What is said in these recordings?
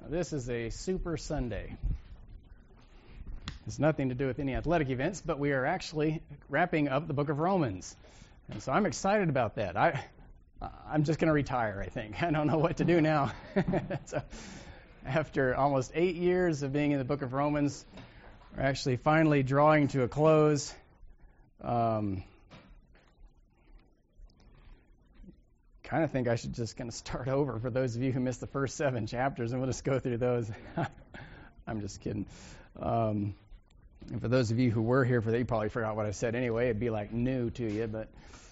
This is a Super Sunday. It's nothing to do with any athletic events, but we are actually wrapping up the book of Romans. And so I'm excited about that. I'm just going to retire, I think. I don't know what to do now. So after almost 8 years of being in the book of Romans, we're actually finally drawing to a close. Kind of think I should just kind of start over for those of you who missed the first 7 chapters, and we'll just go through those. I'm just kidding. And for those of you who were here for that, you probably forgot what I said anyway. It'd be like new to you. But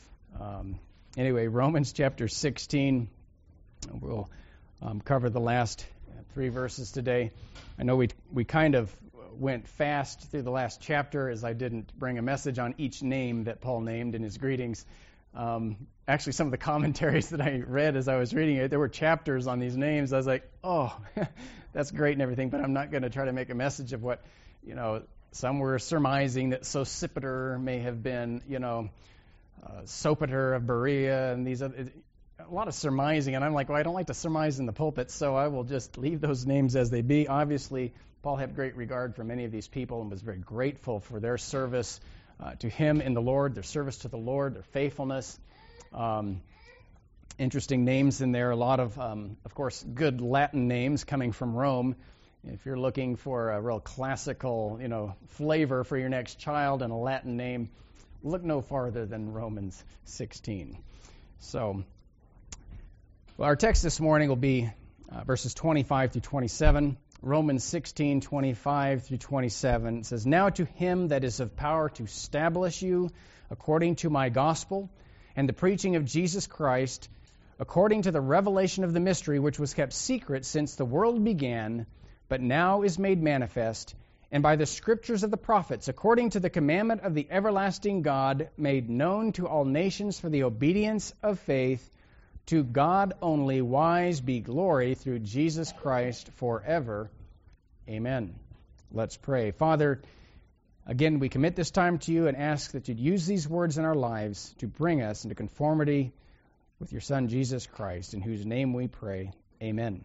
anyway, Romans chapter 16. We'll cover the last 3 verses today. I know we kind of went fast through the last chapter as I didn't bring a message on each name that Paul named in his greetings. Actually, some of the commentaries that I read as I was reading it, there were chapters on these names. I was like, oh, that's great and everything, but I'm not going to try to make a message of what, some were surmising that Sosipater may have been, Sopater of Berea, and these other, a lot of surmising. And I'm like, well, I don't like to surmise in the pulpit, so I will just leave those names as they be. Obviously, Paul had great regard for many of these people and was very grateful for their service to him in the Lord, their service to the Lord, their faithfulness. Interesting names in there. A lot of course, good Latin names coming from Rome. If you're looking for a real classical, flavor for your next child and a Latin name, look no farther than Romans 16. So, our text this morning will be verses 25 through 27. Romans 16, 25 through 27. It says, "Now to him that is of power to establish you according to my gospel and the preaching of Jesus Christ, according to the revelation of the mystery which was kept secret since the world began, but now is made manifest, and by the scriptures of the prophets, according to the commandment of the everlasting God, made known to all nations for the obedience of faith, to God only wise be glory through Jesus Christ forever. Amen." Let's pray. Father, again, we commit this time to you and ask that you'd use these words in our lives to bring us into conformity with your Son, Jesus Christ, in whose name we pray. Amen.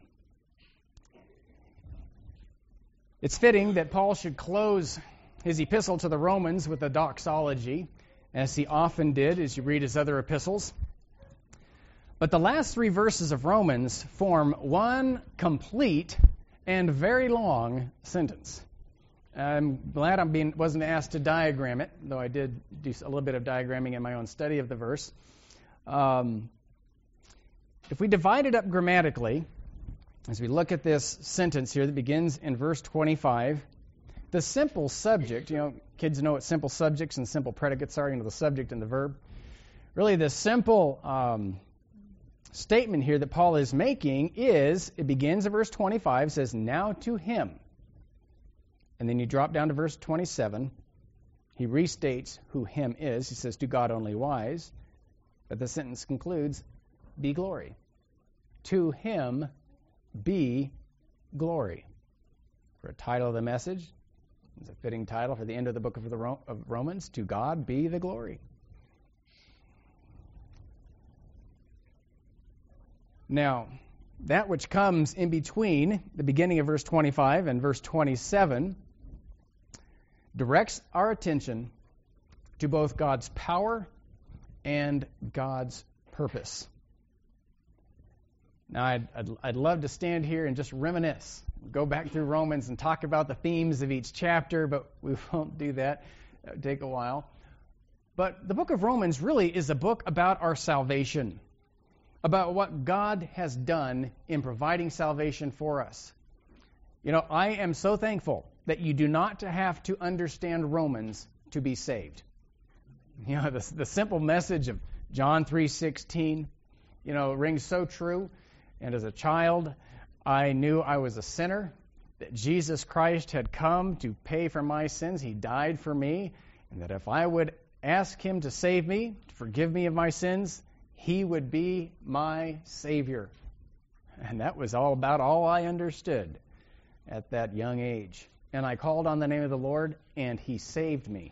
It's fitting that Paul should close his epistle to the Romans with a doxology, as he often did as you read his other epistles. But the last 3 verses of Romans form one complete and very long sentence. I'm glad wasn't asked to diagram it, though I did do a little bit of diagramming in my own study of the verse. If we divide it up grammatically, as we look at this sentence here that begins in verse 25, the simple subject, kids know what simple subjects and simple predicates are, the subject and the verb. Really, the simple statement here that Paul is making is, it begins at verse 25, says, "Now to him." And then you drop down to verse 27. He restates who him is. He says, "To God only wise." But the sentence concludes, "Be glory." To him be glory. For a title of the message, it's a fitting title for the end of the book of Romans, "To God be the glory." Now, that which comes in between the beginning of verse 25 and verse 27 directs our attention to both God's power and God's purpose. Now, I'd love to stand here and just reminisce, go back through Romans and talk about the themes of each chapter, but we won't do that. That would take a while. But the book of Romans really is a book about our salvation, about what God has done in providing salvation for us. I am so thankful that you do not have to understand Romans to be saved. The simple message of John 3:16, rings so true. And as a child, I knew I was a sinner, that Jesus Christ had come to pay for my sins. He died for me, and that if I would ask him to save me, to forgive me of my sins, he would be my Savior. And that was all I understood at that young age. And I called on the name of the Lord, and he saved me.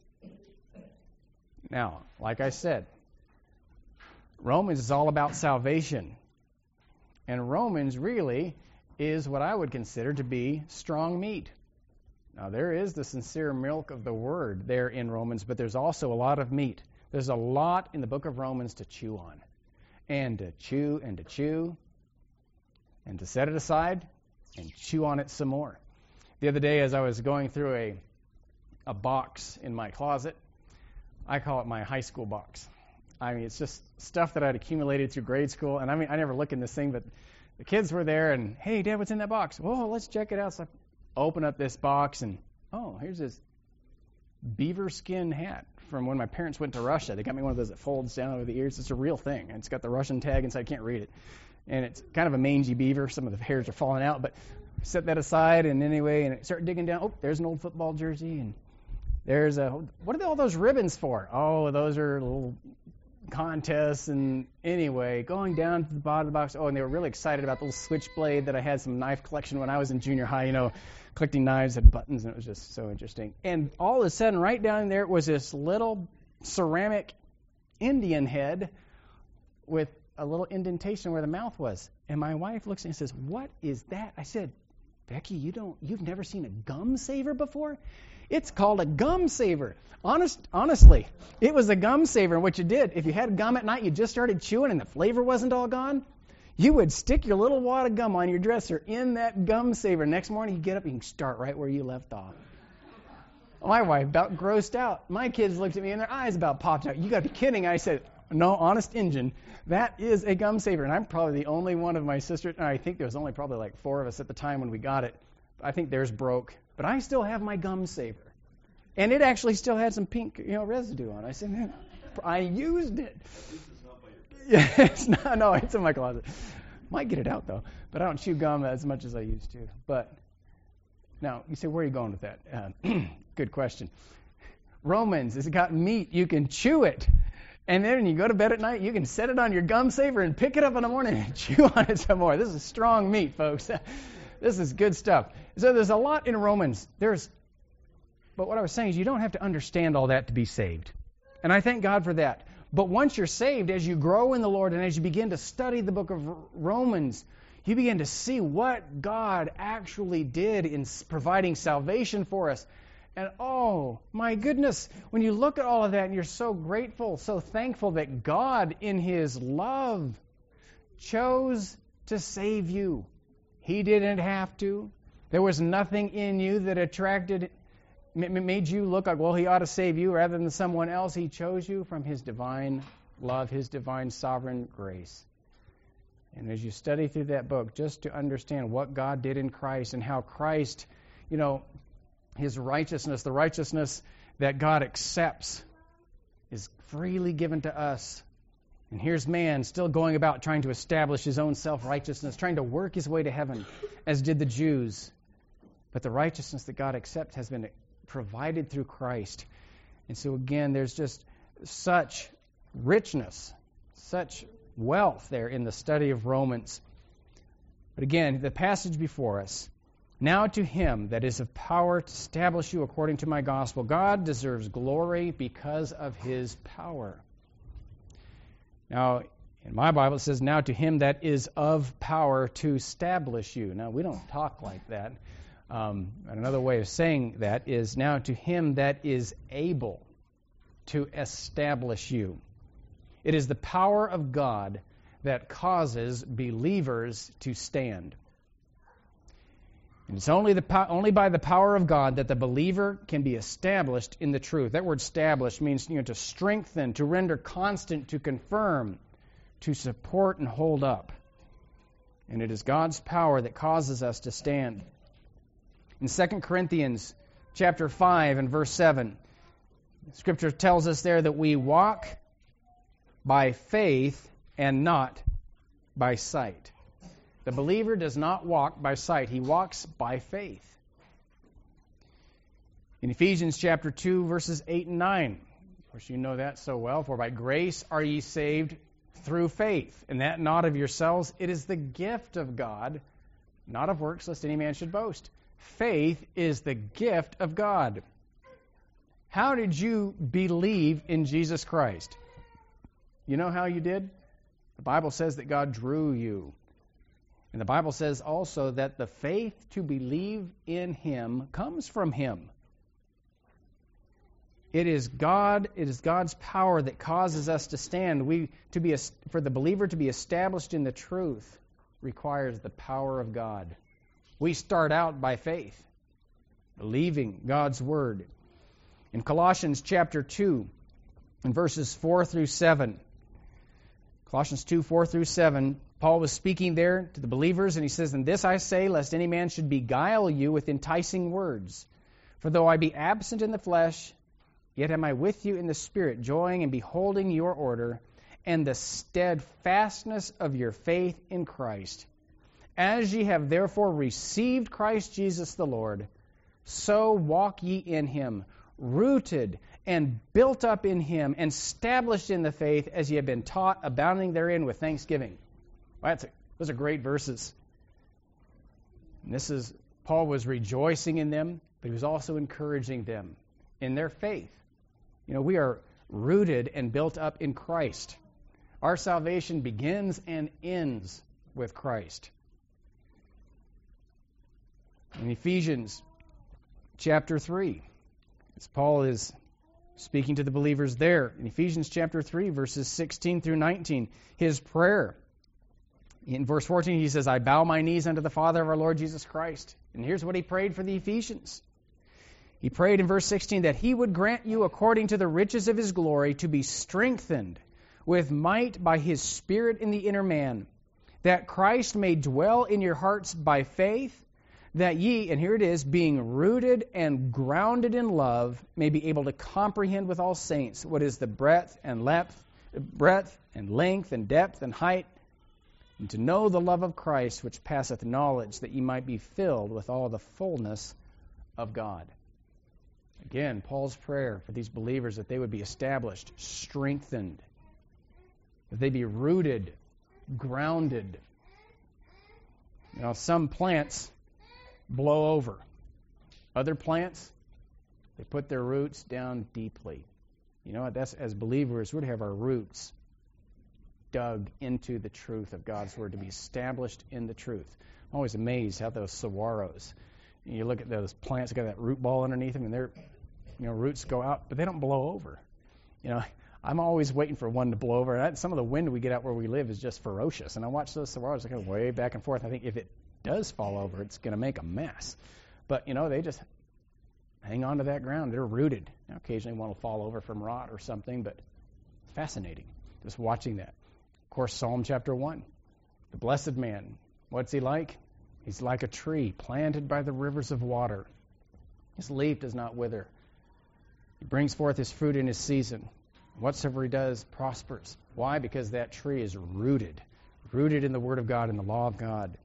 Now, like I said, Romans is all about salvation. And Romans really is what I would consider to be strong meat. Now, there is the sincere milk of the Word there in Romans, but there's also a lot of meat. There's a lot in the book of Romans to chew on, and to chew and to chew, and to set it aside and chew on it some more. The other day, as I was going through a box in my closet, I call it my high school box. I mean, it's just stuff that I'd accumulated through grade school, and I mean, I never look in this thing, but the kids were there, and, hey, Dad, what's in that box? Well, let's check it out. So I open up this box, and, oh, here's this beaver skin hat from when my parents went to Russia. They got me one of those that folds down over the ears. It's a real thing, and it's got the Russian tag inside. I can't read it. And it's kind of a mangy beaver. Some of the hairs are falling out, but set that aside, and anyway, and I start digging down. Oh, there's an old football jersey, and there's what are all those ribbons for? Oh, those are little contests, and anyway, going down to the bottom of the box. Oh, and they were really excited about the little switchblade that I had some knife collection when I was in junior high, collecting knives and buttons, and it was just so interesting. And all of a sudden, right down there was this little ceramic Indian head with a little indentation where the mouth was. And my wife looks at me and says, "What is that?" I said, "Becky, you've never seen a gum saver before? It's called a gum saver." Honestly, it was a gum saver. And what you did, if you had gum at night, you just started chewing and the flavor wasn't all gone, you would stick your little wad of gum on your dresser in that gum saver. Next morning, you get up and you can start right where you left off. My wife about grossed out. My kids looked at me and their eyes about popped out. "You got to be kidding." I said, "No, honest Injun, that is a gum saver." And I'm probably the only one of my sisters. I think there was only probably like 4 of us at the time when we got it. I think theirs broke. But I still have my gum saver. And it actually still had some pink, residue on it. I said, "Man, I used it." Yeah, it's not. No, it's in my closet. Might get it out though, but I don't chew gum as much as I used to. But now you say, where are you going with that? Good question. Romans, it's got meat. You can chew it, and then when you go to bed at night, you can set it on your gum saver and pick it up in the morning and chew on it some more. This is strong meat, folks. This is good stuff. So there's a lot in Romans. But what I was saying is you don't have to understand all that to be saved. And I thank God for that. But once you're saved, as you grow in the Lord and as you begin to study the book of Romans, you begin to see what God actually did in providing salvation for us. And oh, my goodness, when you look at all of that and you're so grateful, so thankful that God in His love chose to save you. He didn't have to. There was nothing in you that made you look like, well, He ought to save you rather than someone else. He chose you from His divine love, His divine sovereign grace. And as you study through that book, just to understand what God did in Christ and how Christ, His righteousness, the righteousness that God accepts, is freely given to us. And here's man still going about trying to establish his own self-righteousness, trying to work his way to heaven, as did the Jews. But the righteousness that God accepts has been provided through Christ. And so again, there's just such richness, such wealth there in the study of Romans. But again, the passage before us, "Now to Him that is of power to establish you according to my gospel." God deserves glory because of His power. Now, in my Bible it says, "Now to Him that is of power to establish you." Now, we don't talk like that. And another way of saying that is, "Now to Him that is able to establish you." It is the power of God that causes believers to stand. And it's only by the power of God that the believer can be established in the truth. That word "established" means to strengthen, to render constant, to confirm, to support and hold up. And it is God's power that causes us to stand. In 2 Corinthians chapter 5 and verse 7, Scripture tells us there that we walk by faith and not by sight. The believer does not walk by sight. He walks by faith. In Ephesians chapter 2, verses 8 and 9, of course you know that so well, "For by grace are ye saved through faith, and that not of yourselves. It is the gift of God, not of works, lest any man should boast." Faith is the gift of God. How did you believe in Jesus Christ? You know how you did? The Bible says that God drew you. And the Bible says also that the faith to believe in him comes from him. It is God's power that causes us to stand. For the believer to be established in the truth requires the power of God. We start out by faith, believing God's word. In Colossians chapter 2, in verses 4 through 7, Colossians 2, 4 through 7, Paul was speaking there to the believers, and he says, "And this I say, lest any man should beguile you with enticing words. For though I be absent in the flesh, yet am I with you in the Spirit, joying and beholding your order, and the steadfastness of your faith in Christ. As ye have therefore received Christ Jesus the Lord, so walk ye in him, rooted and built up in him, and established in the faith as ye have been taught, abounding therein with thanksgiving." Well, those are great verses. And Paul was rejoicing in them, but he was also encouraging them in their faith. We are rooted and built up in Christ. Our salvation begins and ends with Christ. In Ephesians chapter 3, as Paul is speaking to the believers there, in Ephesians chapter 3, verses 16 through 19, his prayer. In verse 14, he says, "I bow my knees unto the Father of our Lord Jesus Christ." And here's what he prayed for the Ephesians. He prayed in verse 16 that he would grant you, according to the riches of his glory, to be strengthened with might by his Spirit in the inner man, that Christ may dwell in your hearts by faith, that ye, and here it is, being rooted and grounded in love, may be able to comprehend with all saints what is the breadth and length and depth and height, and to know the love of Christ, which passeth knowledge, that ye might be filled with all the fullness of God. Again, Paul's prayer for these believers, that they would be established, strengthened, that they be rooted, grounded. Some plants blow over. Other plants, they put their roots down deeply. That's, as believers, we're to have our roots dug into the truth of God's word, to be established in the truth. I'm always amazed how those saguaros, you look at those plants that got that root ball underneath them, and their roots go out, but they don't blow over. I'm always waiting for one to blow over. Some of the wind we get out where we live is just ferocious, and I watch those saguaros, they go way back and forth. I think if it does fall over, it's going to make a mess. But they just hang on to that ground. They're rooted. Occasionally one will fall over from rot or something, but fascinating just watching that. Of course, Psalm chapter 1, the blessed man, what's he like? He's like a tree planted by the rivers of water. His leaf does not wither. He brings forth his fruit in his season. Whatsoever he does prospers. Why? Because that tree is rooted in the Word of God and the law of God.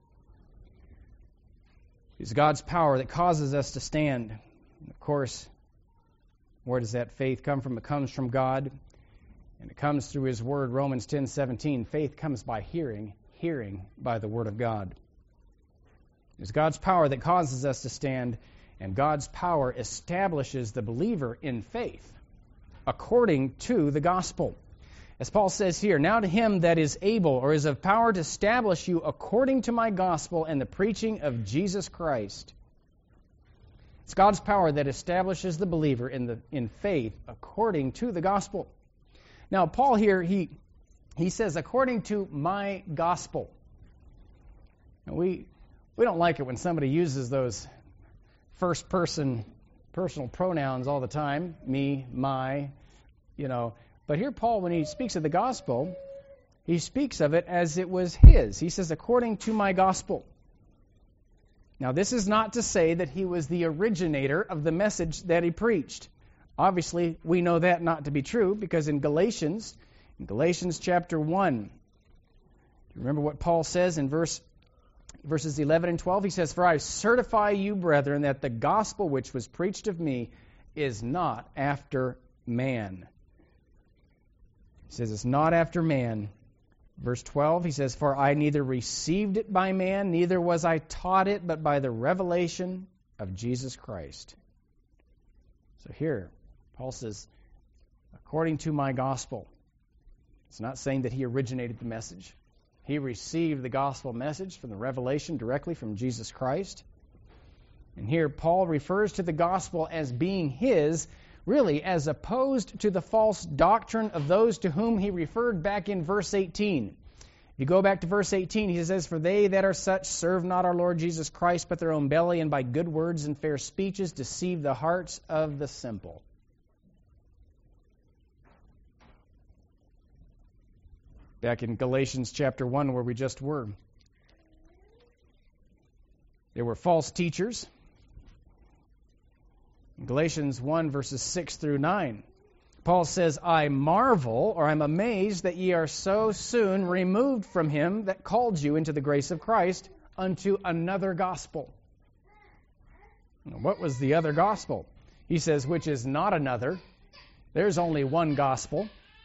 It's God's power that causes us to stand. Of course, where does that faith come from? It comes from God, and it comes through his word. Romans 10:17, faith comes by hearing, hearing by the word of God. It's God's power that causes us to stand, and God's power establishes the believer in faith according to the gospel. As Paul says here, "Now to him that is able, or is of power to establish you according to my gospel and the preaching of Jesus Christ." It's God's power that establishes the believer in faith according to the gospel. Now, Paul here, he says, according to my gospel. Now, we don't like it when somebody uses those first-person personal pronouns all the time, me, my, But here Paul, when he speaks of the gospel, he speaks of it as it was his. He says, according to my gospel. Now, this is not to say that he was the originator of the message that he preached. Obviously, we know that not to be true, because in Galatians chapter 1, do you remember what Paul says in verses 11 and 12? He says, "For I certify you, brethren, that the gospel which was preached of me is not after man." He says it's not after man. Verse 12, he says, "For I neither received it by man, neither was I taught it, but by the revelation of Jesus Christ." So here, Paul says, according to my gospel. It's not saying that he originated the message. He received the gospel message from the revelation directly from Jesus Christ. And here Paul refers to the gospel as being his, really as opposed to the false doctrine of those to whom he referred back in verse 18. If you go back to verse 18, he says, "For they that are such serve not our Lord Jesus Christ, but their own belly, and by good words and fair speeches deceive the hearts of the simple." Back in Galatians chapter 1, where we just were, there were false teachers. In Galatians 1, verses 6 through 9, Paul says, "I marvel," or I'm amazed, "that ye are so soon removed from him that called you into the grace of Christ unto another gospel." What was the other gospel? He says, "Which is not another." There's only one gospel.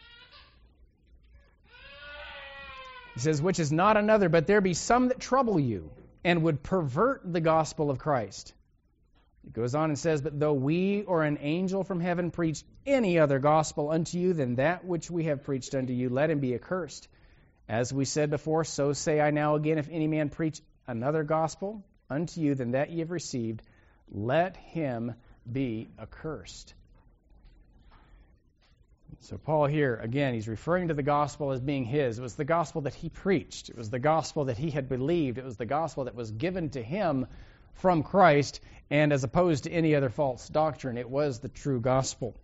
He says, "Which is not another, but there be some that trouble you, and would pervert the gospel of Christ." It goes on and says, "But though we or an angel from heaven preach any other gospel unto you than that which we have preached unto you, let him be accursed. As we said before, so say I now again, if any man preach another gospel unto you than that ye have received, let him be accursed." So Paul here, again, he's referring to the gospel as being his. It was the gospel that he preached. It was the gospel that he had believed. It was the gospel that was given to him from Christ, and as opposed to any other false doctrine, it was the true gospel.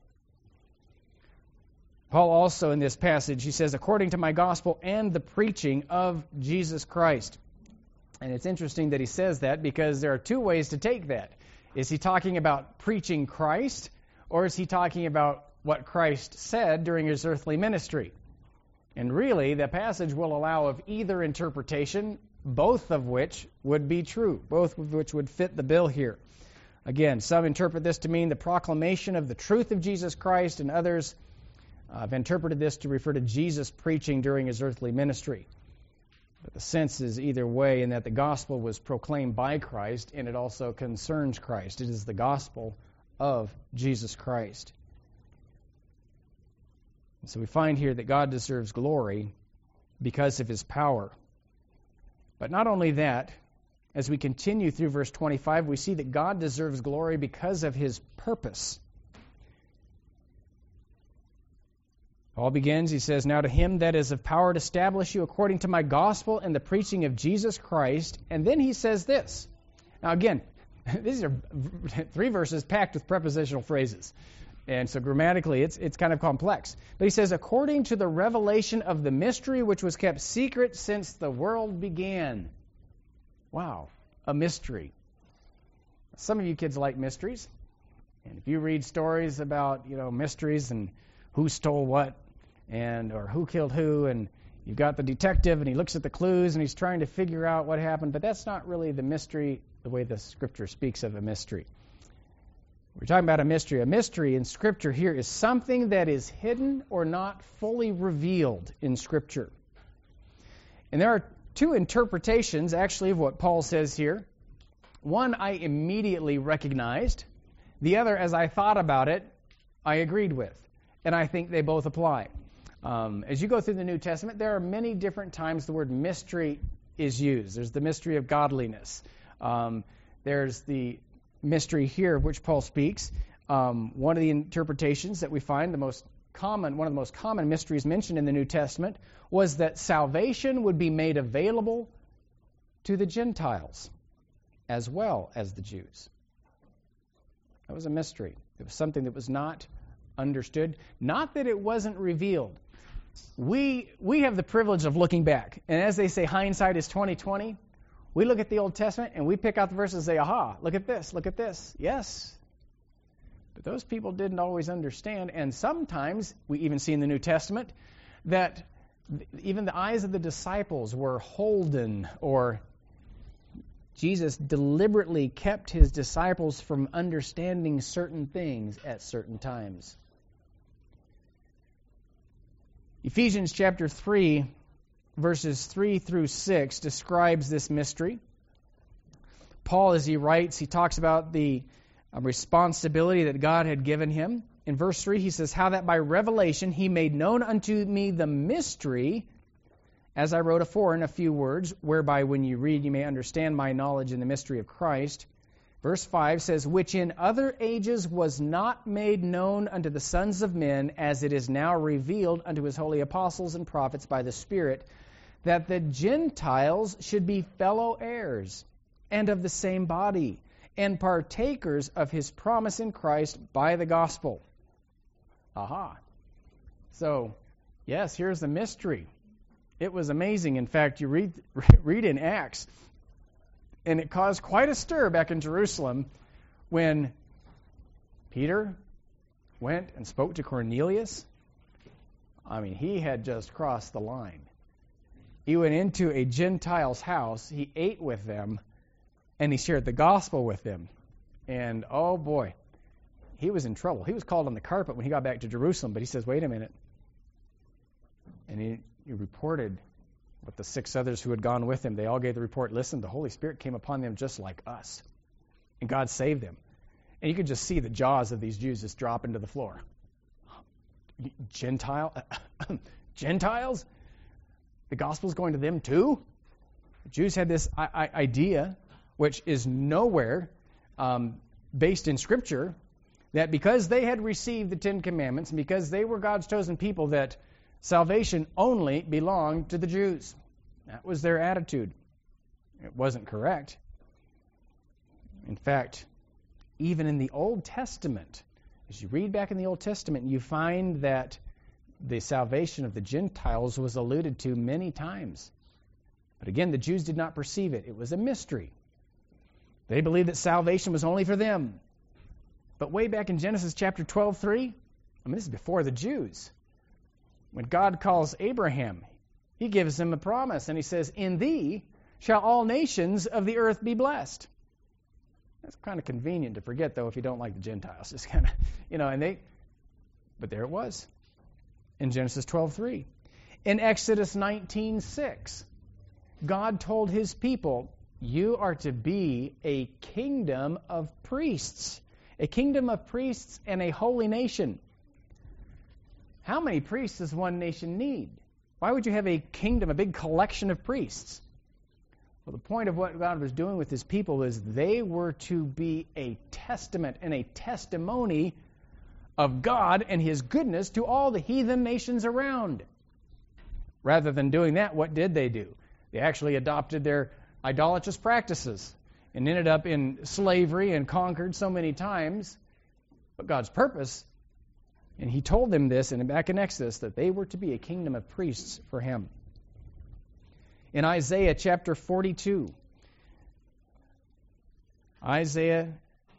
Paul also in this passage, he says, "According to my gospel and the preaching of Jesus Christ." And it's interesting that he says that because there are two ways to take that. Is he talking about preaching Christ, or is he talking about what Christ said during his earthly ministry? And really, the passage will allow of either interpretation, both of which would be true, both of which would fit the bill here. Again, some interpret this to mean the proclamation of the truth of Jesus Christ, and others have interpreted this to refer to Jesus preaching during his earthly ministry. But the sense is either way, in that the gospel was proclaimed by Christ, and it also concerns Christ. It is the gospel of Jesus Christ. So we find here that God deserves glory because of his power. But not only that, as we continue through verse 25, we see that God deserves glory because of his purpose. Paul begins, he says, "Now to him that is of power to establish you according to my gospel and the preaching of Jesus Christ." And then he says this. Now again, these are 3 verses packed with prepositional phrases. And so grammatically, it's kind of complex. But he says, "According to the revelation of the mystery which was kept secret since the world began." Wow, a mystery. Some of you kids like mysteries. And if you read stories about, mysteries and who stole what or who killed who, and you've got the detective and he looks at the clues and he's trying to figure out what happened, but that's not really the mystery the way the Scripture speaks of a mystery. We're talking about a mystery. A mystery in Scripture here is something that is hidden or not fully revealed in Scripture. And there are 2 interpretations, actually, of what Paul says here. One I immediately recognized. The other, as I thought about it, I agreed with. And I think they both apply. As you go through the New Testament, there are many different times the word mystery is used. There's the mystery of godliness. There's the mystery here of which Paul speaks. One of the interpretations that we find, one of the most common mysteries mentioned in the New Testament, was that salvation would be made available to the Gentiles as well as the Jews. That was a mystery. It was something that was not understood. Not that it wasn't revealed. We have the privilege of looking back. And as they say, hindsight is 20/20. We look at the Old Testament and we pick out the verses and say, aha, look at this, look at this. Yes. But those people didn't always understand. And sometimes, we even see in the New Testament, that even the eyes of the disciples were holden, or Jesus deliberately kept his disciples from understanding certain things at certain times. Ephesians chapter 3, verses 3 through 6 describes this mystery. Paul, as he writes, he talks about the responsibility that God had given him. In verse 3, he says, "How that by revelation he made known unto me the mystery, As I wrote afore in a few words, whereby when you read you may understand my knowledge in the mystery of Christ. Verse 5 says, which in other ages was not made known unto the sons of men, as it is now revealed unto his holy apostles and prophets by the Spirit, that the Gentiles should be fellow heirs, and of the same body, and partakers of his promise in Christ by the gospel. Aha. So, yes, here's the mystery. It was amazing. In fact, you read in Acts, and it caused quite a stir back in Jerusalem when Peter went and spoke to Cornelius. I mean, he had just crossed the line. He went into a Gentile's house, he ate with them, and he shared the gospel with them. And, oh boy, he was in trouble. He was called on the carpet when he got back to Jerusalem, but he says, wait a minute. And he reported what the 6 others who had gone with him. They all gave the report, listen, the Holy Spirit came upon them just like us. And God saved them. And you could just see the jaws of these Jews just drop into the floor. Gentiles? The gospel's going to them too? The Jews had this idea, which is nowhere based in Scripture, that because they had received the 10 Commandments, and because they were God's chosen people, that salvation only belonged to the Jews. That was their attitude. It wasn't correct. In fact, even in the Old Testament, as you read back in the Old Testament, you find that the salvation of the Gentiles was alluded to many times. But again, the Jews did not perceive it. It was a mystery. They believed that salvation was only for them. But way back in Genesis chapter 12:3, I mean, this is before the Jews. When God calls Abraham, he gives him a promise, and he says, in thee shall all nations of the earth be blessed. That's kind of convenient to forget, though, if you don't like the Gentiles. Just kind of, but there it was in Genesis 12:3. In Exodus 19:6, God told his people, you are to be a kingdom of priests and a holy nation. How many priests does one nation need? Why would you have a kingdom, a big collection of priests? Well, the point of what God was doing with his people is they were to be a testament and a testimony of God and his goodness to all the heathen nations around. Rather than doing that, what did they do? They actually adopted their idolatrous practices and ended up in slavery and conquered so many times. But God's purpose, and he told them this back in Exodus, that they were to be a kingdom of priests for him. In Isaiah chapter 42, Isaiah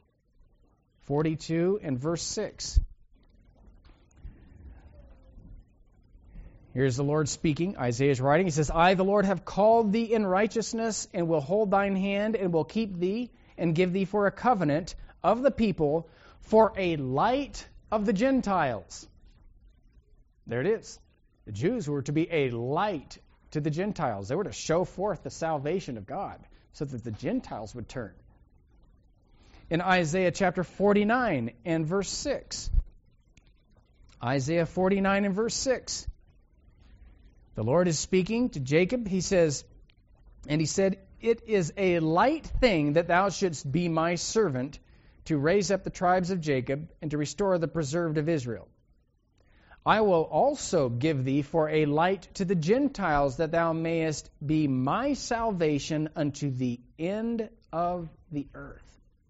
42 and verse 6. Here's the Lord speaking. Isaiah is writing. He says, I, the Lord, have called thee in righteousness, and will hold thine hand, and will keep thee, and give thee for a covenant of the people, for a light of the Gentiles. There it is. The Jews were to be a light to the Gentiles. They were to show forth the salvation of God, so that the Gentiles would turn. In Isaiah chapter 49 and verse 6. Isaiah 49 and verse 6. The Lord is speaking to Jacob. He says, and he said, it is a light thing that thou shouldst be my servant, to raise up the tribes of Jacob, and to restore the preserved of Israel. I will also give thee for a light to the Gentiles, that thou mayest be my salvation unto the end of the earth.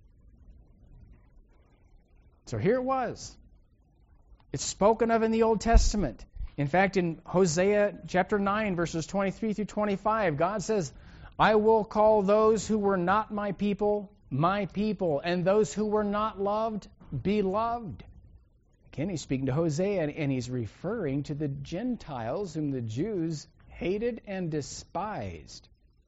So here it was. It's spoken of in the Old Testament. In fact, in Hosea chapter 9, verses 23 through 25, God says, I will call those who were not my people, and those who were not loved, beloved. Again, he's speaking to Hosea, and he's referring to the Gentiles whom the Jews hated and despised.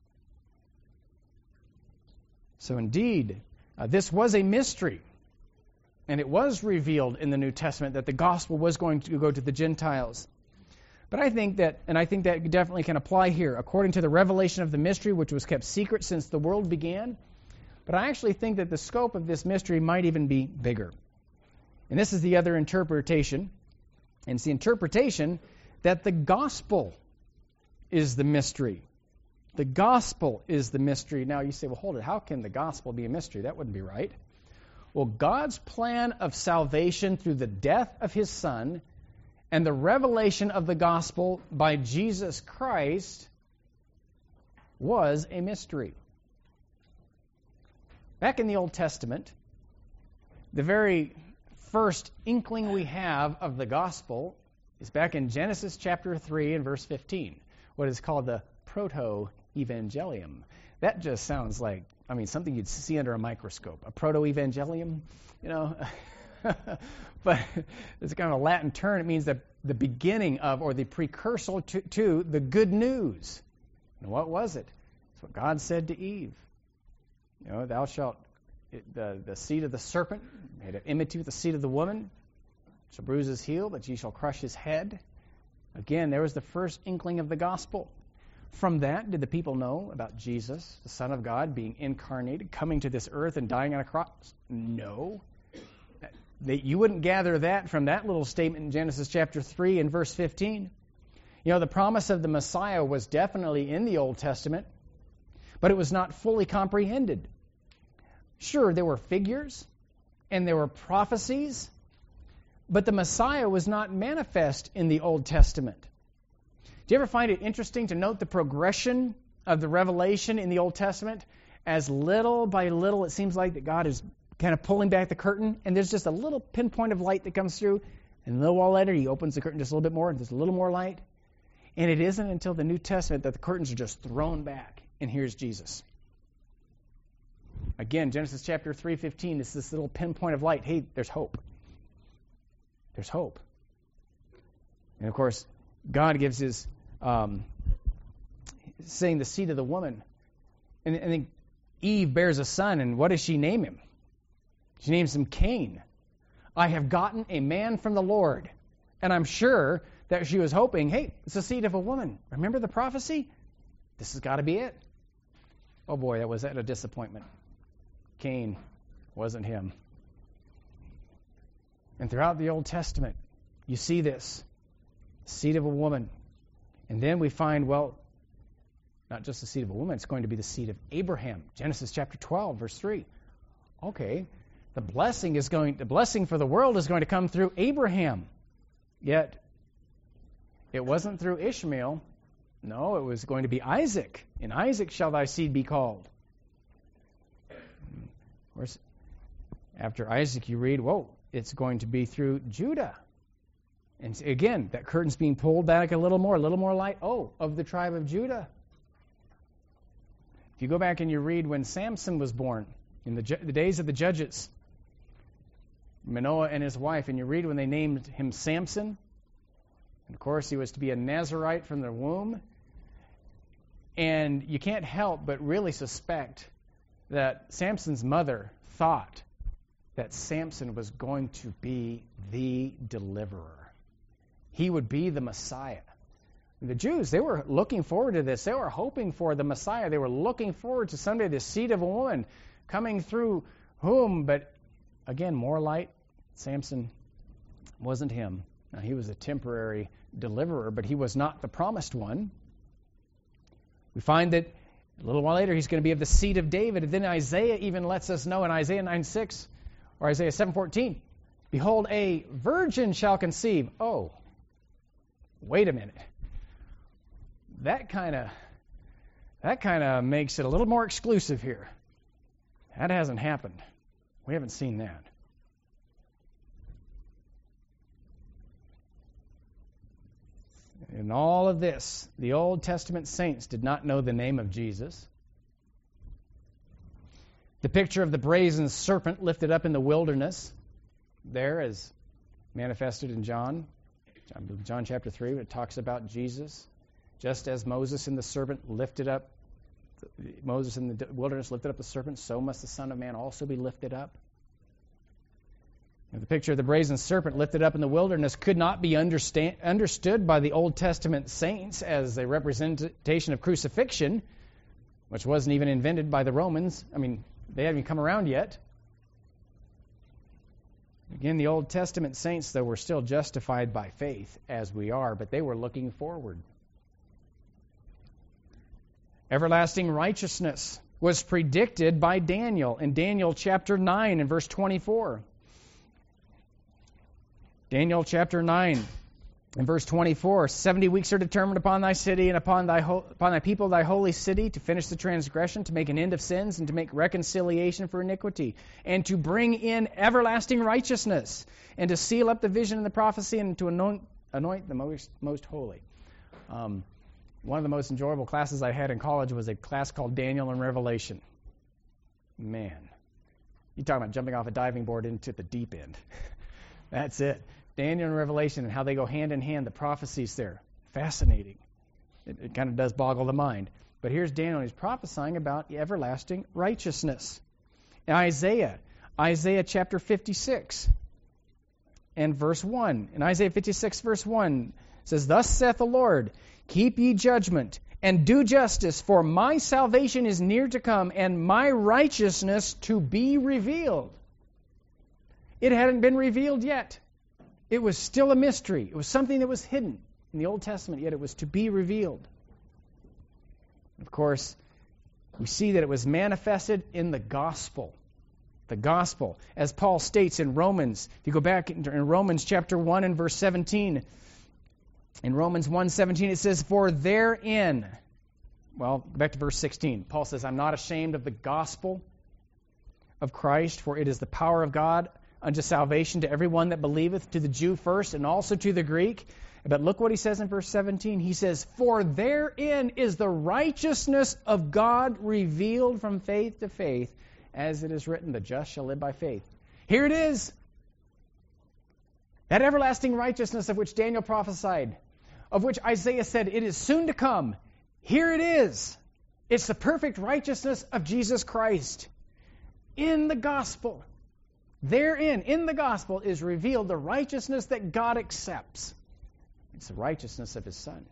So indeed, this was a mystery. And it was revealed in the New Testament that the gospel was going to go to the Gentiles. But I think that definitely can apply here, according to the revelation of the mystery, which was kept secret since the world began. But I actually think that the scope of this mystery might even be bigger. And this is the other interpretation. And it's the interpretation that the gospel is the mystery. The gospel is the mystery. Now you say, well, hold it. How can the gospel be a mystery? That wouldn't be right. Well, God's plan of salvation through the death of his Son and the revelation of the gospel by Jesus Christ was a mystery. Back in the Old Testament, the very first inkling we have of the gospel is back in Genesis chapter 3 and verse 15, what is called the proto-evangelium. That just sounds like, something you'd see under a microscope. A proto-evangelium, But it's kind of a Latin term. It means the beginning of, or the precursor to the good news. And what was it? It's what God said to Eve. Thou shalt, the seed of the serpent, made an enmity with the seed of the woman, shall bruise his heel, but ye shall crush his head. Again, there was the first inkling of the gospel. From that, did the people know about Jesus, the Son of God, being incarnated, coming to this earth and dying on a cross? No. You wouldn't gather that from that little statement in Genesis chapter 3 and verse 15. The promise of the Messiah was definitely in the Old Testament, but it was not fully comprehended. Sure, there were figures and there were prophecies, but the Messiah was not manifest in the Old Testament. Do you ever find it interesting to note the progression of the revelation in the Old Testament? As little by little, it seems like that God is kind of pulling back the curtain, and there's just a little pinpoint of light that comes through, and a little while later, he opens the curtain just a little bit more, and there's a little more light. And it isn't until the New Testament that the curtains are just thrown back, and here's Jesus. Again, Genesis chapter 3:15 is this little pinpoint of light. Hey, there's hope. There's hope. And of course, God gives his, saying the seed of the woman. And then Eve bears a son, and what does she name him? She names him Cain. I have gotten a man from the Lord. And I'm sure that she was hoping, hey, it's the seed of a woman. Remember the prophecy? This has got to be it. Oh boy, was that a disappointment. Cain wasn't him. And throughout the Old Testament, you see this. Seed of a woman. And then we find, not just the seed of a woman, it's going to be the seed of Abraham. Genesis chapter 12, verse 3. Okay, the blessing for the world is going to come through Abraham. Yet, it wasn't through Ishmael. No, it was going to be Isaac. In Isaac shall thy seed be called. Of course, after Isaac you read, it's going to be through Judah. And again, that curtain's being pulled back a little more light. Of the tribe of Judah. If you go back and you read when Samson was born, in the days of the judges, Manoah and his wife, and you read when they named him Samson, and of course he was to be a Nazirite from the womb, and you can't help but really suspect that Samson's mother thought that Samson was going to be the deliverer. He would be the Messiah. The Jews, they were looking forward to this. They were hoping for the Messiah. They were looking forward to someday the seed of a woman coming through whom, but again, more light. Samson wasn't him. Now, he was a temporary deliverer, but he was not the promised one. We find that a little while later he's going to be of the seed of David. And then Isaiah even lets us know in Isaiah 9:6 or Isaiah 7:14, behold, a virgin shall conceive. Oh, wait a minute. That kind of makes it a little more exclusive here. That hasn't happened. We haven't seen that. In all of this, the Old Testament saints did not know the name of Jesus. The picture of the brazen serpent lifted up in the wilderness, there as manifested in John chapter 3, it talks about Jesus. Just as Moses in the wilderness lifted up the serpent, so must the Son of Man also be lifted up. And the picture of the brazen serpent lifted up in the wilderness could not be understood by the Old Testament saints as a representation of crucifixion, which wasn't even invented by the Romans. They hadn't even come around yet. Again, the Old Testament saints, though, were still justified by faith, as we are, but they were looking forward. Everlasting righteousness was predicted by Daniel in Daniel chapter 9 and verse 24. Daniel chapter 9 and verse 24. 70 weeks are determined upon thy city and upon thy people, thy holy city, to finish the transgression, to make an end of sins, and to make reconciliation for iniquity, and to bring in everlasting righteousness, and to seal up the vision and the prophecy, and to anoint the most holy. One of the most enjoyable classes I had in college was a class called Daniel and Revelation. Man, you're talking about jumping off a diving board into the deep end. That's it. Daniel and Revelation and how they go hand in hand, the prophecies there. Fascinating. It kind of does boggle the mind. But here's Daniel. He's prophesying about everlasting righteousness. Isaiah chapter 56 and verse 1. In Isaiah 56 verse 1, it says, Thus saith the Lord, keep ye judgment, and do justice, for my salvation is near to come, and my righteousness to be revealed. It hadn't been revealed yet. It was still a mystery. It was something that was hidden in the Old Testament, yet it was to be revealed. Of course, we see that it was manifested in the gospel. The gospel, as Paul states in Romans. If you go back in Romans chapter 1 and verse 17, in Romans 1:17 it says, For therein, well, go back to verse 16. Paul says, I'm not ashamed of the gospel of Christ, for it is the power of God unto salvation to everyone that believeth, to the Jew first, and also to the Greek. But look what he says in verse 17. He says, For therein is the righteousness of God revealed from faith to faith, as it is written, the just shall live by faith. Here it is. That everlasting righteousness of which Daniel prophesied, of which Isaiah said, it is soon to come. Here it is. It's the perfect righteousness of Jesus Christ. In the gospel. Therein, in the gospel, is revealed the righteousness that God accepts. It's the righteousness of His Son.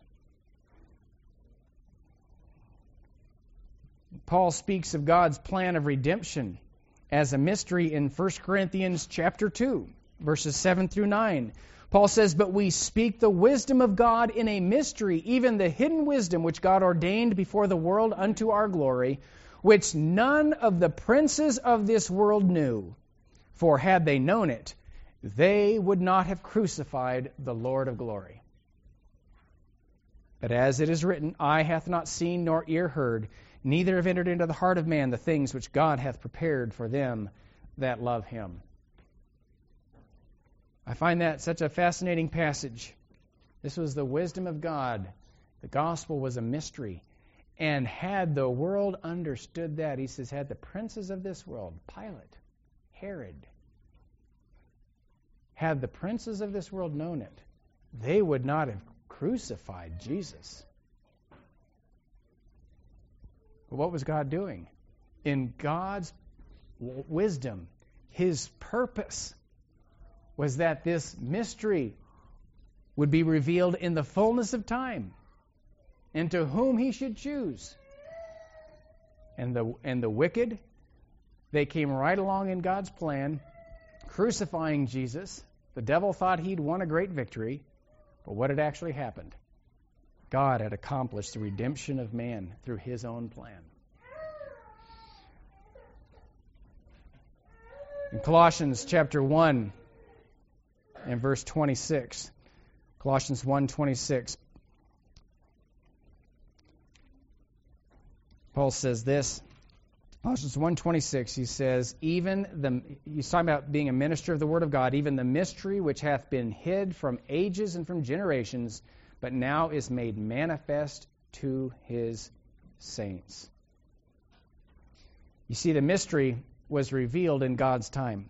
Paul speaks of God's plan of redemption as a mystery in 1 Corinthians chapter 2, verses 7 through 9. Paul says, But we speak the wisdom of God in a mystery, even the hidden wisdom which God ordained before the world unto our glory, which none of the princes of this world knew. For had they known it, they would not have crucified the Lord of glory. But as it is written, Eye hath not seen nor ear heard, neither have entered into the heart of man the things which God hath prepared for them that love Him. I find that such a fascinating passage. This was the wisdom of God. The gospel was a mystery. And had the world understood that, he says, had the princes of this world, Pilate, Herod, had the princes of this world known it, they would not have crucified Jesus. But what was God doing? In God's wisdom, His purpose was that this mystery would be revealed in the fullness of time, and to whom He should choose. And the wicked, they came right along in God's plan, crucifying Jesus. The devil thought he'd won a great victory, but what had actually happened? God had accomplished the redemption of man through His own plan. In Colossians chapter 1 and verse 26, Colossians 1:26, Paul says this. Colossians 1:26, he says, he's talking about being a minister of the Word of God, even the mystery which hath been hid from ages and from generations, but now is made manifest to His saints. You see, the mystery was revealed in God's time.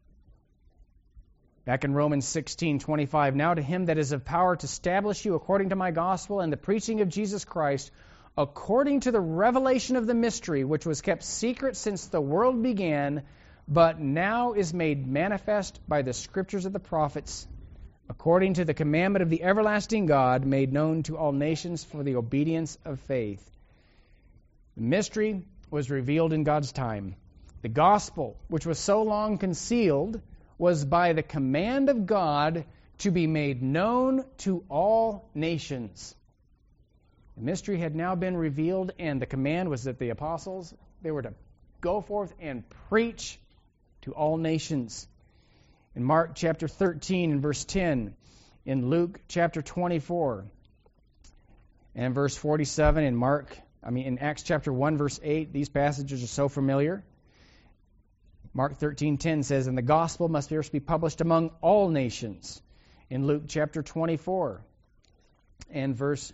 Back in Romans 16:25, Now to Him that is of power to establish you according to my gospel and the preaching of Jesus Christ, according to the revelation of the mystery, which was kept secret since the world began, but now is made manifest by the scriptures of the prophets, according to the commandment of the everlasting God, made known to all nations for the obedience of faith. The mystery was revealed in God's time. The gospel, which was so long concealed, was by the command of God to be made known to all nations. The mystery had now been revealed, and the command was that the apostles, they were to go forth and preach to all nations. In Mark chapter 13 and verse 10, in Luke chapter 24 and verse 47, in Acts chapter 1 verse 8, these passages are so familiar. Mark 13:10 says, "And the gospel must first be published among all nations." In Luke chapter 24 and verse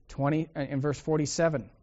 47,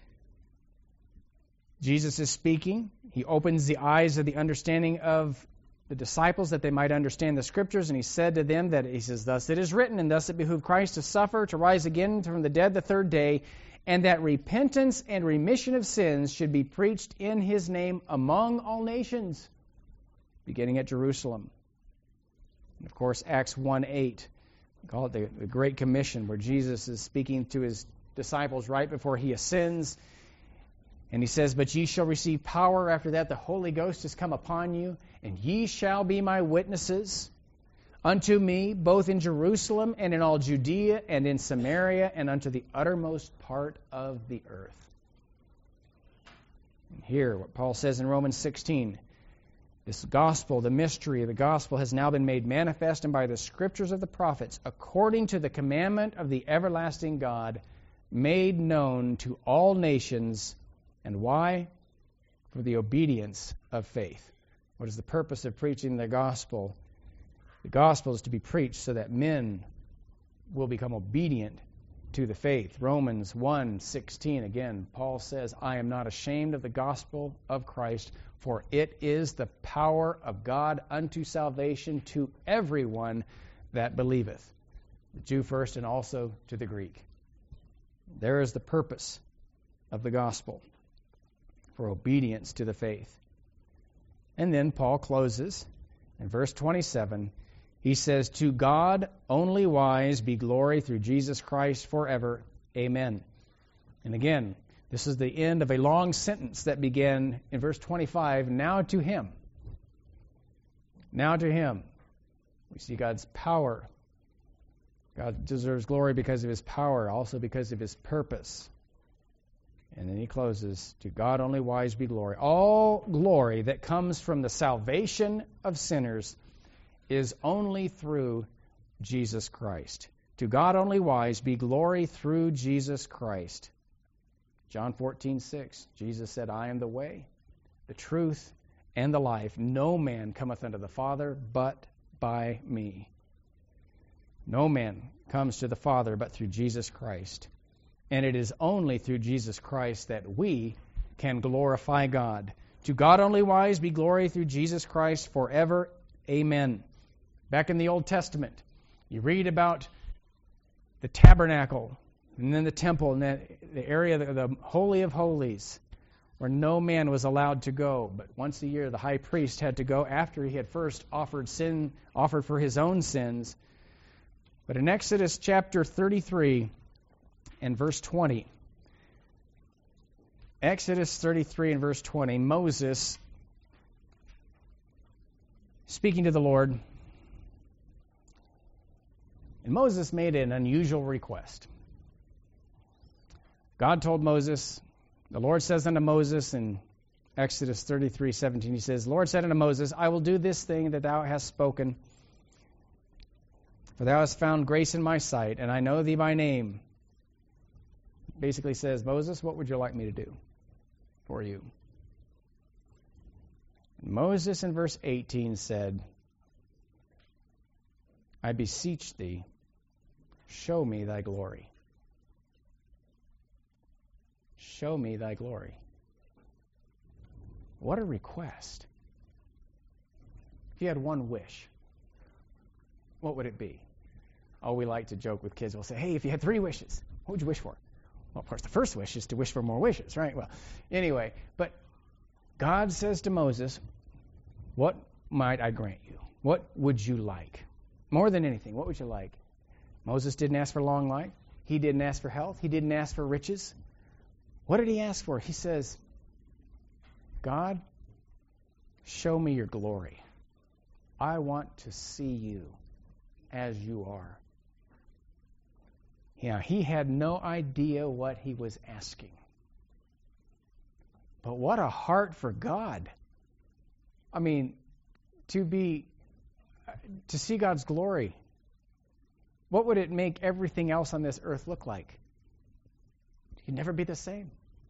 Jesus is speaking. He opens the eyes of the understanding of the disciples that they might understand the Scriptures, and he said to them that, he says, "Thus it is written, and thus it behooved Christ to suffer, to rise again from the dead the third day, and that repentance and remission of sins should be preached in his name among all nations, beginning at Jerusalem." And of course, Acts 1:8, we call it the Great Commission, where Jesus is speaking to his disciples right before he ascends. And he says, "But ye shall receive power after that the Holy Ghost is come upon you, and ye shall be my witnesses unto me, both in Jerusalem and in all Judea and in Samaria and unto the uttermost part of the earth." And here, what Paul says in Romans 16, this gospel, the mystery of the gospel, has now been made manifest, and by the Scriptures of the prophets, according to the commandment of the everlasting God, made known to all nations. And why? For the obedience of faith. What is the purpose of preaching the gospel? The gospel is to be preached so that men will become obedient to the faith. Romans 1:16, again, Paul says, "I am not ashamed of the gospel of Christ, for it is the power of God unto salvation to everyone that believeth, the Jew first and also to the Greek." There is the purpose of the gospel, for obedience to the faith. And then Paul closes in verse 27. He says, "To God only wise be glory through Jesus Christ forever. Amen." And again, this is the end of a long sentence that began in verse 25. Now to him. Now to him. We see God's power. God deserves glory because of his power, also because of his purpose. And then he closes, "To God only wise be glory." All glory that comes from the salvation of sinners is only through Jesus Christ. To God only wise be glory through Jesus Christ. John 14:6, Jesus said, "I am the way, the truth, and the life. No man cometh unto the Father but by me." No man comes to the Father but through Jesus Christ. And it is only through Jesus Christ that we can glorify God. To God only wise be glory through Jesus Christ forever. Amen. Back in the Old Testament, you read about the tabernacle and then the temple and the area of the Holy of Holies, where no man was allowed to go. But once a year, the high priest had to go after he had first offered for his own sins. But in Exodus chapter 33 and verse 20, Exodus 33 and verse 20, Moses, speaking to the Lord, and Moses made an unusual request. God told Moses, the Lord says unto Moses in Exodus 33:17, he says, "The Lord said unto Moses, I will do this thing that thou hast spoken, for thou hast found grace in my sight, and I know thee by name." Basically says, "Moses, what would you like me to do for you?" And Moses in verse 18 said, "I beseech thee, show me thy glory." Show me thy glory. What a request. If you had one wish, what would it be? Oh, we like to joke with kids. We'll say, "Hey, if you had 3 wishes, what would you wish for?" Well, of course, the first wish is to wish for more wishes, right? Well, anyway, but God says to Moses, "What might I grant you? What would you like? More than anything, what would you like?" Moses didn't ask for long life. He didn't ask for health. He didn't ask for riches. What did he ask for? He says, "God, show me your glory. I want to see you as you are." He had no idea what he was asking. But what a heart for God. I mean, to see God's glory. What would it make everything else on this earth look like? You'd never be the same.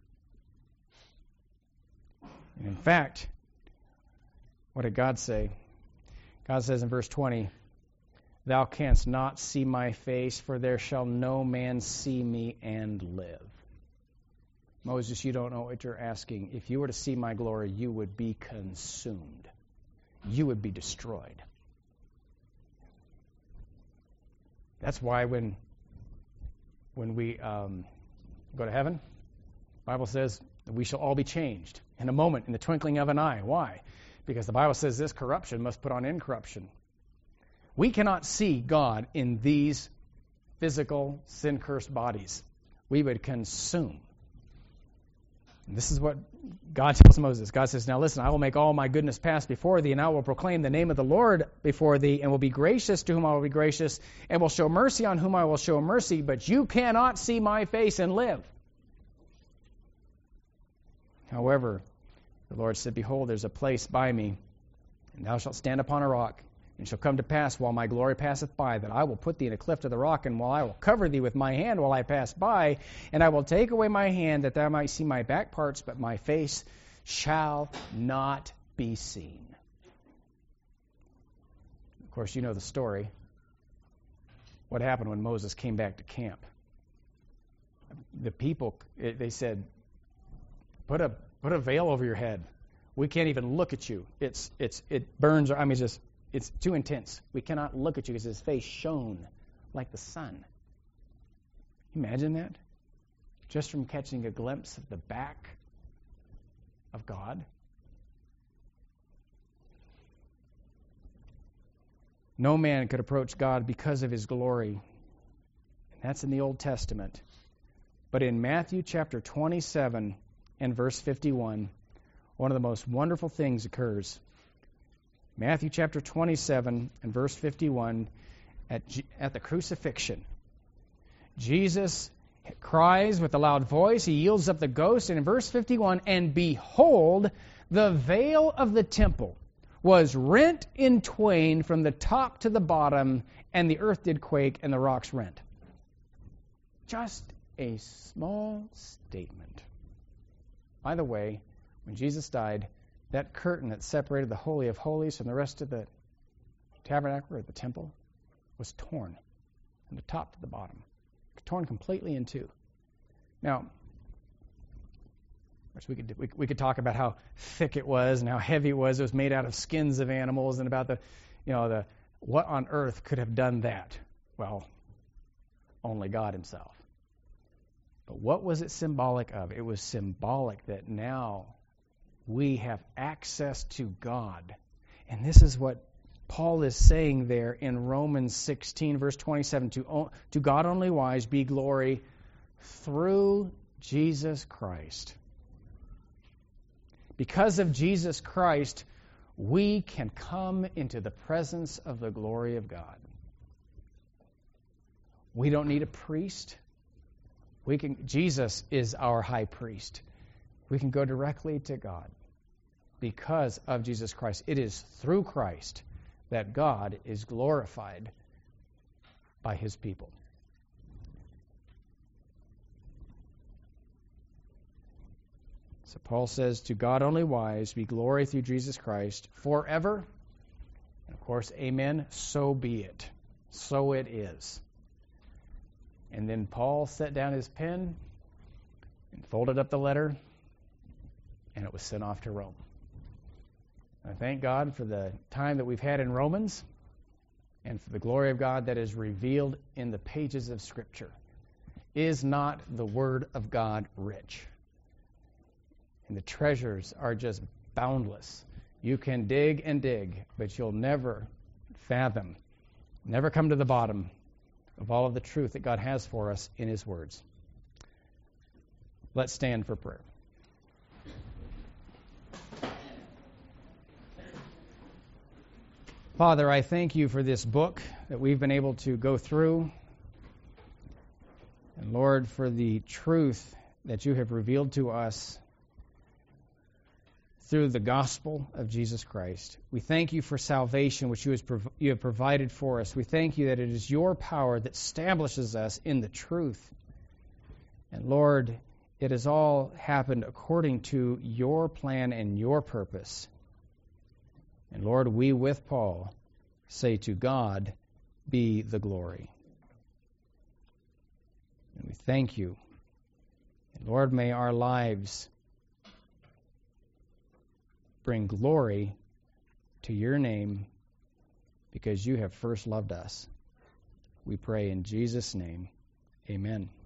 And in fact, what did God say? God says in verse 20, "Thou canst not see my face, for there shall no man see me and live." Moses, you don't know what you're asking. If you were to see my glory, you would be consumed. You would be destroyed. That's why when we go to heaven, the Bible says that we shall all be changed in a moment, in the twinkling of an eye. Why? Because the Bible says this corruption must put on incorruption. We cannot see God in these physical, sin-cursed bodies. We would consume. And this is what God tells Moses. God says, "Now listen, I will make all my goodness pass before thee, and I will proclaim the name of the Lord before thee, and will be gracious to whom I will be gracious, and will show mercy on whom I will show mercy, but you cannot see my face and live." However, the Lord said, "Behold, there's a place by me, and thou shalt stand upon a rock. And it shall come to pass, while my glory passeth by, that I will put thee in a cleft of the rock, and while I will cover thee with my hand while I pass by, and I will take away my hand, that thou might see my back parts, but my face shall not be seen." Of course, you know the story. What happened when Moses came back to camp? The people, they said, put a veil over your head. We can't even look at you. It burns. It's too intense. We cannot look at you because his face shone like the sun. Imagine that? Just from catching a glimpse of the back of God. No man could approach God because of his glory. And that's in the Old Testament. But in Matthew chapter 27 and verse 51, one of the most wonderful things occurs. Matthew chapter 27 and verse 51, at the crucifixion, Jesus cries with a loud voice. He yields up the ghost. And in verse 51, "And behold, the veil of the temple was rent in twain from the top to the bottom, and the earth did quake, and the rocks rent." Just a small statement. By the way, when Jesus died, that curtain that separated the Holy of Holies from the rest of the tabernacle or the temple was torn from the top to the bottom, torn completely in two. Now, of course, we could talk about how thick it was and how heavy it was. It was made out of skins of animals, and about the what on earth could have done that? Well, only God Himself. But what was it symbolic of? It was symbolic that now we have access to God. And this is what Paul is saying there in Romans 16, verse 27. To God only wise be glory through Jesus Christ. Because of Jesus Christ, we can come into the presence of the glory of God. We don't need a priest. Jesus is our high priest. We can go directly to God because of Jesus Christ. It is through Christ that God is glorified by His people. So Paul says, to God only wise be glory through Jesus Christ forever. And of course, amen, so be it. So it is. And then Paul set down his pen and folded up the letter, and it was sent off to Rome. I thank God for the time that we've had in Romans and for the glory of God that is revealed in the pages of Scripture. Is not the Word of God rich? And the treasures are just boundless. You can dig and dig, but you'll never fathom, never come to the bottom of all of the truth that God has for us in His words. Let's stand for prayer. Father, I thank You for this book that we've been able to go through. Lord, for the truth that you have revealed to us through the gospel of Jesus Christ. We thank you for salvation, which you have provided for us. We thank you that it is your power that establishes us in the truth. And Lord, it has all happened according to your plan and your purpose. And Lord, we with Paul say, to God be the glory. And we thank you. And Lord, may our lives bring glory to your name because you have first loved us. We pray in Jesus' name. Amen.